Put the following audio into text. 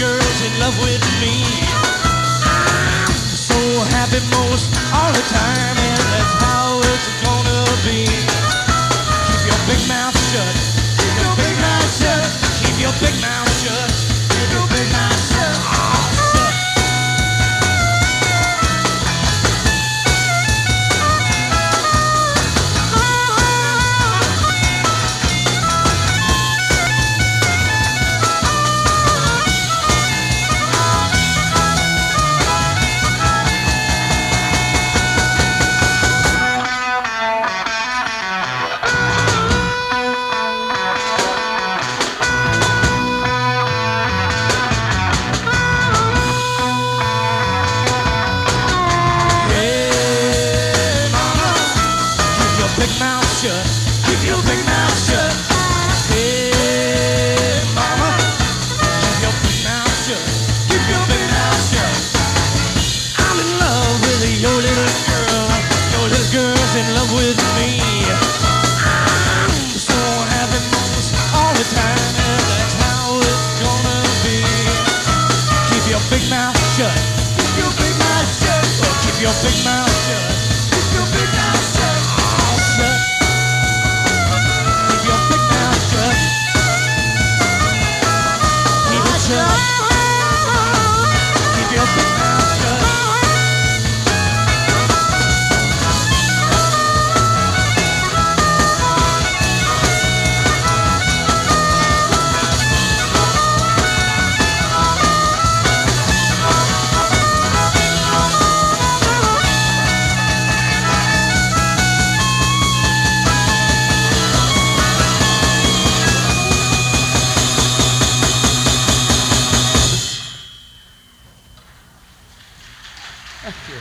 girl's in love with me. I'm so happy most all the time, and that's how it's gonna be. Keep your big mouth shut. Keep your big mouth shut. Keep your big mouth shut. Keep your big mouth shut. Big mouth shut. Keep your big mouth shut. Hey, mama, keep your big mouth shut. Keep your big mouth shut. I'm in love with your little girl. Your little girl's in love with me. I'm so happy most all the time, and that's how it's gonna be. Keep your big mouth shut. Keep your big mouth shut. Oh, keep your big mouth shut. Keep your big mouth shut. Keep your big mouth shut. Thank you.